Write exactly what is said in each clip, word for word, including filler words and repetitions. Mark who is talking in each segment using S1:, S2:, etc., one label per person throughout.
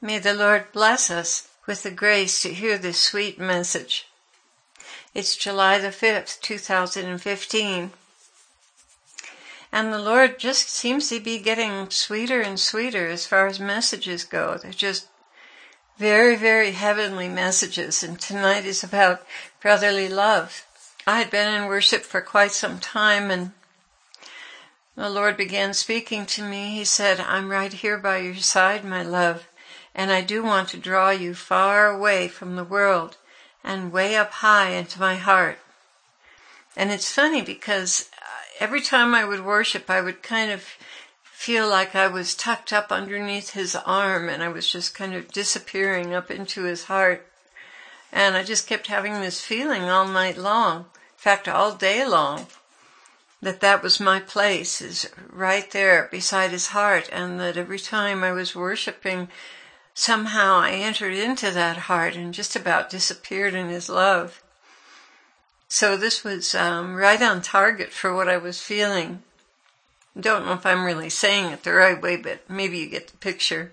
S1: May the Lord bless us with the grace to hear this sweet message. It's July the fifth, two thousand fifteen. And the Lord just seems to be getting sweeter and sweeter as far as messages go. They're just very, very heavenly messages. And tonight is about brotherly love. I had been in worship for quite some time, and the Lord began speaking to me. He said, I'm right here by your side, my love. And I do want to draw you far away from the world and way up high into my heart. And it's funny because every time I would worship, I would kind of feel like I was tucked up underneath his arm and I was just kind of disappearing up into his heart. And I just kept having this feeling all night long, in fact, all day long, that that was my place, is right there beside his heart. And that every time I was worshiping, somehow I entered into that heart and just about disappeared in his love. So this was um, right on target for what I was feeling. Don't know if I'm really saying it the right way, but maybe you get the picture.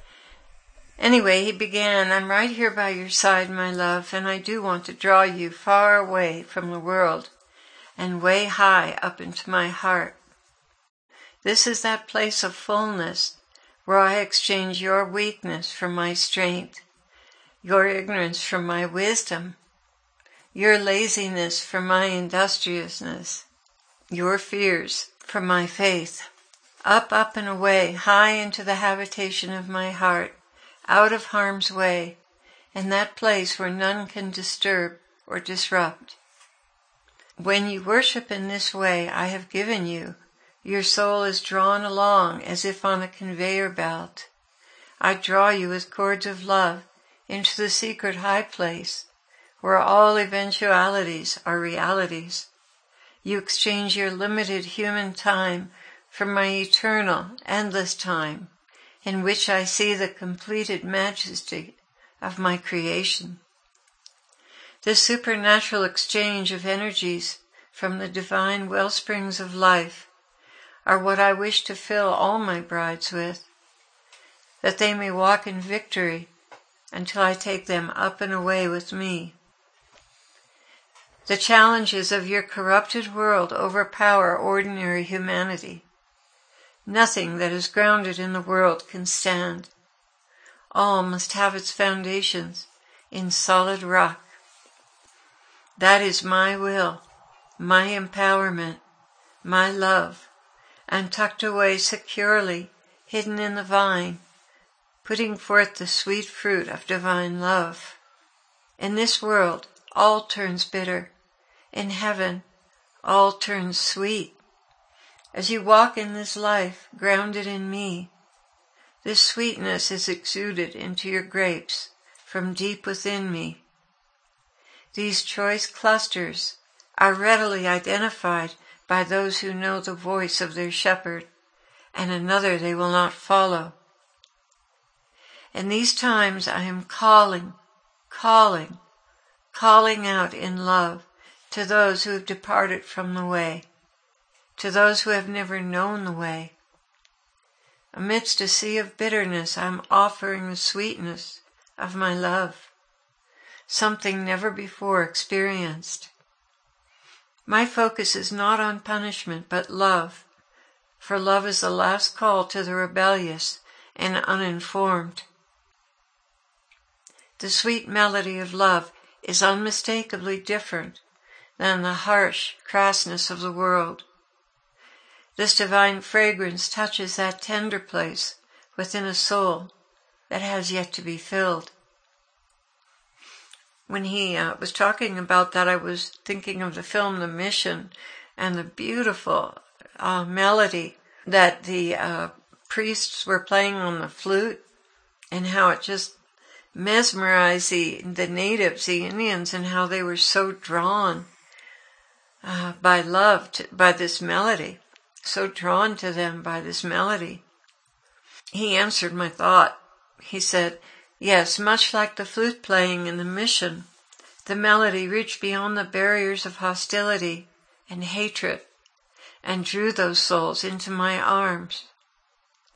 S1: Anyway, he began, I'm right here by your side, my love, and I do want to draw you far away from the world and way high up into my heart. This is that place of fullness where I exchange your weakness for my strength, your ignorance for my wisdom, your laziness for my industriousness, your fears for my faith. Up, up and away, high into the habitation of my heart, out of harm's way, in that place where none can disturb or disrupt. When you worship in this way I have given you, your soul is drawn along as if on a conveyor belt. I draw you with cords of love into the secret high place where all eventualities are realities. You exchange your limited human time for my eternal, endless time, in which I see the completed majesty of my creation. This supernatural exchange of energies from the divine wellsprings of life are what I wish to fill all my brides with, that they may walk in victory until I take them up and away with me. The challenges of your corrupted world overpower ordinary humanity. Nothing that is grounded in the world can stand. All must have its foundations in solid rock. That is my will, my empowerment, my love, and tucked away securely, hidden in the vine, putting forth the sweet fruit of divine love. In this world, all turns bitter. In heaven, all turns sweet. As you walk in this life, grounded in me, this sweetness is exuded into your grapes from deep within me. These choice clusters are readily identified by those who know the voice of their shepherd, and another they will not follow. In these times I am calling, calling, calling out in love to those who have departed from the way, to those who have never known the way. Amidst a sea of bitterness, I am offering the sweetness of my love, something never before experienced. My focus is not on punishment, but love, for love is the last call to the rebellious and uninformed. The sweet melody of love is unmistakably different than the harsh crassness of the world. This divine fragrance touches that tender place within a soul that has yet to be filled. When he uh, was talking about that, I was thinking of the film The Mission and the beautiful uh, melody that the uh, priests were playing on the flute, and how it just mesmerized the, the natives, the Indians, and how they were so drawn uh, by love, to, by this melody, so drawn to them by this melody. He answered my thought. He said, yes, much like the flute playing in The Mission, the melody reached beyond the barriers of hostility and hatred and drew those souls into my arms.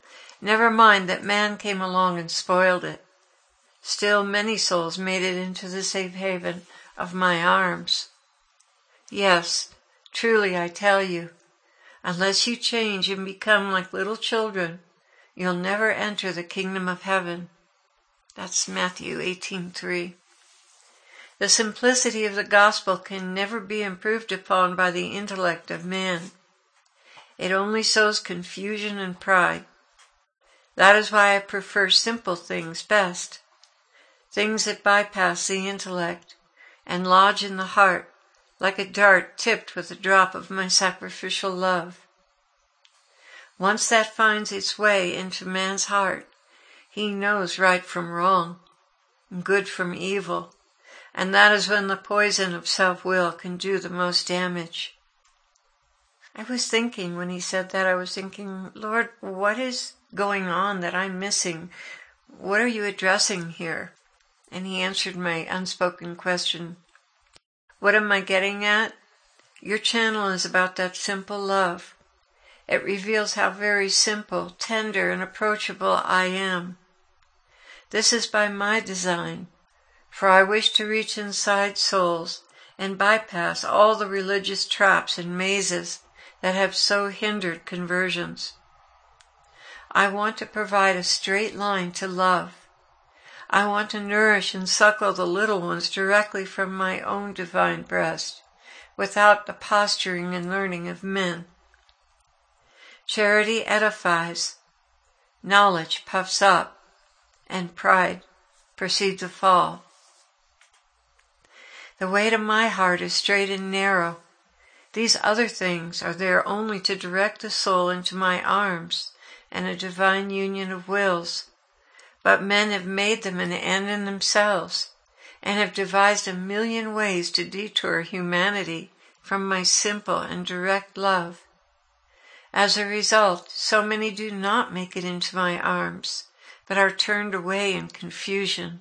S1: Never mind that man came along and spoiled it. Still many souls made it into the safe haven of my arms. Yes, truly I tell you, unless you change and become like little children, you'll never enter the kingdom of heaven. That's Matthew eighteen three. The simplicity of the gospel can never be improved upon by the intellect of man. It only sows confusion and pride. That is why I prefer simple things best, things that bypass the intellect and lodge in the heart like a dart tipped with a drop of my sacrificial love. Once that finds its way into man's heart, he knows right from wrong, good from evil, and that is when the poison of self-will can do the most damage. I was thinking, when he said that, I was thinking, Lord, what is going on that I'm missing? What are you addressing here? And he answered my unspoken question. What am I getting at? Your channel is about that simple love. It reveals how very simple, tender, and approachable I am. This is by my design, for I wish to reach inside souls and bypass all the religious traps and mazes that have so hindered conversions. I want to provide a straight line to love. I want to nourish and suckle the little ones directly from my own divine breast, without the posturing and learning of men. Charity edifies, knowledge puffs up, and pride precedes a fall. The way to my heart is straight and narrow. These other things are there only to direct the soul into my arms and a divine union of wills. But men have made them an end in themselves and have devised a million ways to detour humanity from my simple and direct love. As a result, so many do not make it into my arms, but are turned away in confusion.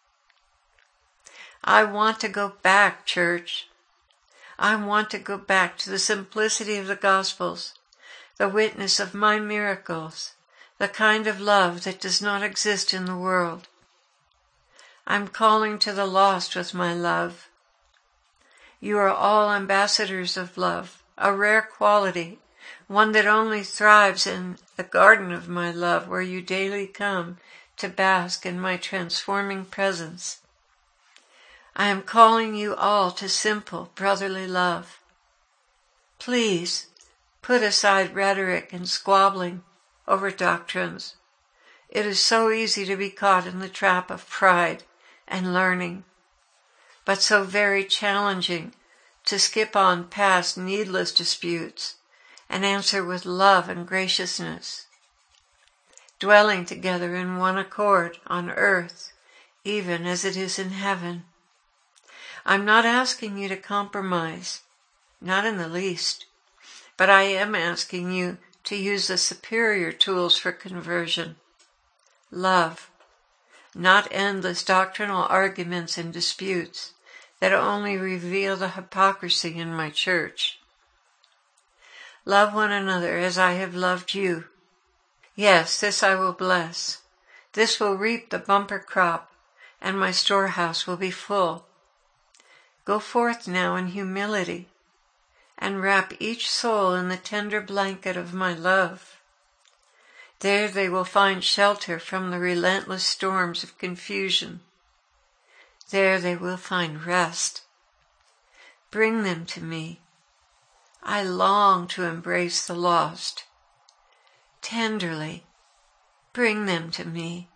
S1: I want to go back, church. I want to go back to the simplicity of the Gospels, the witness of my miracles, the kind of love that does not exist in the world. I'm calling to the lost with my love. You are all ambassadors of love, a rare quality, one that only thrives in the garden of my love, where you daily come to bask in my transforming presence. I am calling you all to simple brotherly love. Please put aside rhetoric and squabbling over doctrines. It is so easy to be caught in the trap of pride and learning, but so very challenging to skip on past needless disputes and answer with love and graciousness, dwelling together in one accord on earth, even as it is in heaven. I'm not asking you to compromise, not in the least, but I am asking you to use the superior tools for conversion. Love, not endless doctrinal arguments and disputes that only reveal the hypocrisy in my church. Love one another as I have loved you. Yes, this I will bless. This will reap the bumper crop, and my storehouse will be full. Go forth now in humility, and wrap each soul in the tender blanket of my love. There they will find shelter from the relentless storms of confusion. There they will find rest. Bring them to me. I long to embrace the lost. Tenderly, bring them to me.